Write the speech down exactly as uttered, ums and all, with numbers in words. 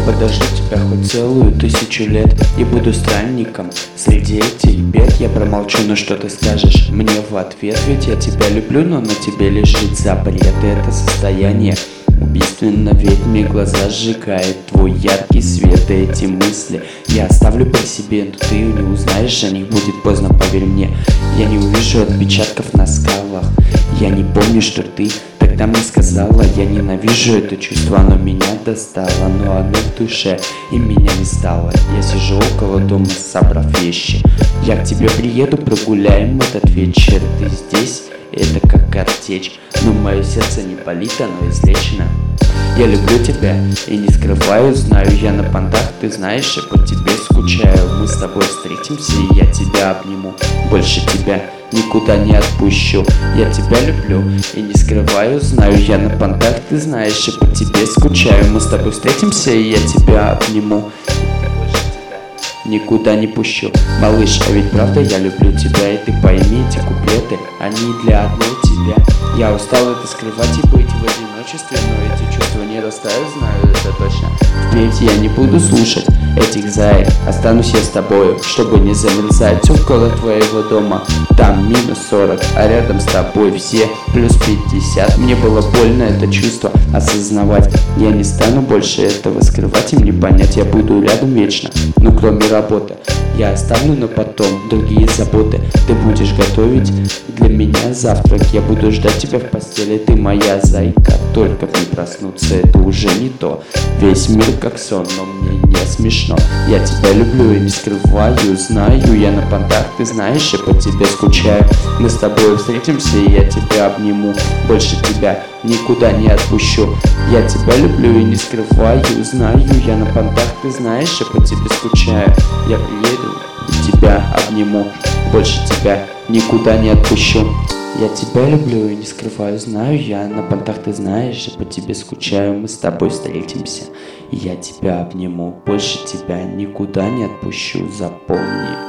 подожду тебя хоть целую тысячу лет и буду странником среди этих бед. Я промолчу, но что ты скажешь мне в ответ? Ведь я тебя люблю, но на тебе лежит запрет. И это состояние убийственно, ведь мне глаза сжигает твой яркий свет. И эти мысли я оставлю при себе, но ты не узнаешь о них, будет поздно, поверь мне. Я не увижу отпечатков на скалах, я не помню, что ты тогда мне сказала. Я ненавижу это чувство, оно меня достало, но оно в душе и меня не стало. Я сижу около дома, собрав вещи. Я к тебе приеду, прогуляем этот вечер. Ты здесь, это как картечь, но мое сердце не болит, оно излечено. Я люблю тебя и не скрываю, знаю я на понтах, ты знаешь, я по тебе скучаю. Мы с тобой встретимся и я тебя обниму, больше тебя никуда не отпущу. Я тебя люблю и не скрываю, знаю я на понтах, ты знаешь, я по тебе скучаю. Мы с тобой встретимся и я тебя обниму, никуда не пущу. Малыш, а ведь правда я люблю тебя, и ты пойми, эти куплеты, они для одной тебя. Я устал это скрывать и быть в одиночестве, но эти чувства не растают, знаю это точно. Впредь я не буду слушать этих заек, останусь я с тобою, чтобы не замерзать около твоего дома. Там минус сорок, а рядом с тобой все плюс пятьдесят. Мне было больно это чувство осознавать. Я не стану больше этого скрывать, им не понять, я буду рядом вечно. Ну кроме работы я оставлю на потом другие заботы. Ты будешь готовить для меня завтрак, я буду ждать тебя в постели. Ты моя зайка, только не проснуться, это уже не то. Весь мир как сон, но мне не смешно. Я тебя люблю и не скрываю, знаю я на понтах, ты знаешь, я по тебе скучаю. Мы с тобой встретимся и я тебя обниму, больше тебя никуда не отпущу. Я тебя люблю и не скрываю, знаю я на понтах, ты знаешь, я по тебе скучаю. Я приеду и тебя обниму, больше тебя никуда не отпущу. Я тебя люблю и не скрываю, знаю я на понтах, ты знаешь, я по тебе скучаю. Мы с тобой встретимся и я тебя обниму, больше тебя никуда не отпущу, запомни.